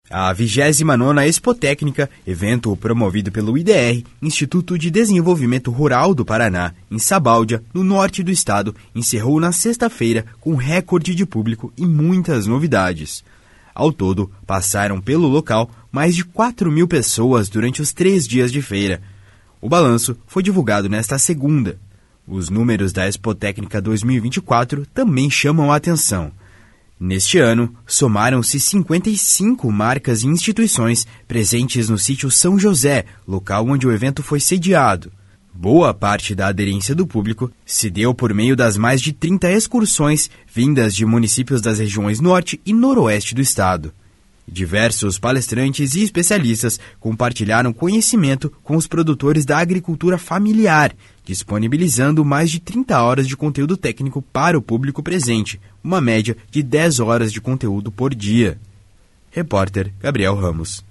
A 29ª Expotécnica, evento promovido pelo IDR, Instituto de Desenvolvimento Rural do Paraná, em Sabáudia, no norte do estado, encerrou na sexta-feira com recorde de público e muitas novidades. Ao todo, passaram pelo local mais de 4.000 pessoas durante os 3 dias de feira. O balanço foi divulgado nesta segunda. Os números da Expotécnica 2024 também chamam a atenção. Neste ano, somaram-se 55 marcas e instituições presentes no sítio São José, local onde o evento foi sediado. Boa parte da aderência do público se deu por meio das mais de 30 excursões vindas de municípios das regiões norte e noroeste do estado. Diversos palestrantes e especialistas compartilharam conhecimento com os produtores da agricultura familiar, disponibilizando mais de 30 horas de conteúdo técnico para o público presente, uma média de 10 horas de conteúdo por dia. Repórter Gabriel Ramos.